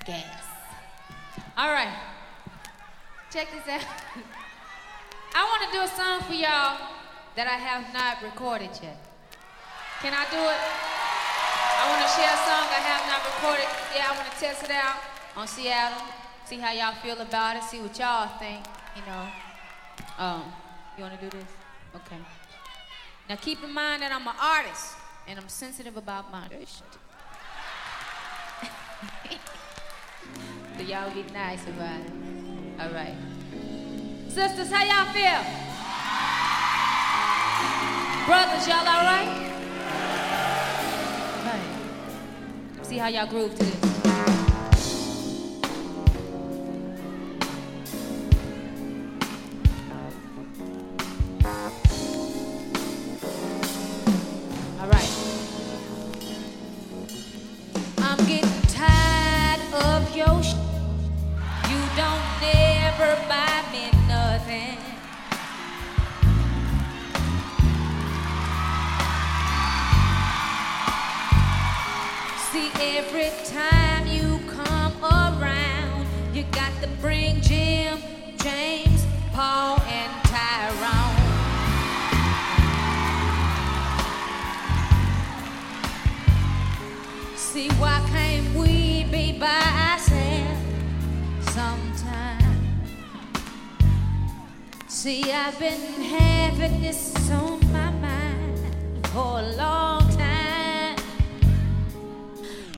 gas. All right, check this out. I want to do a song for y'all that I have not recorded yet. Can I do it? I want to share a song I have not recorded. Yeah, I want to test it out on Seattle. See how y'all feel about it. See what y'all think. You know. You want to do this? Okay. Now keep in mind that I'm an artist and I'm sensitive about my shit. So y'all be nice about it. All right. Sisters, how y'all feel? Brothers, y'all all right? Right. See how y'all groove to this. All right. I'm getting tired of your shit. You don't never buy me nothing. See, every time you come around, you got to bring Jim, James, Paul, and Tyrone. See, why can't we be by ourselves sometime? See, I've been having this on my mind for a long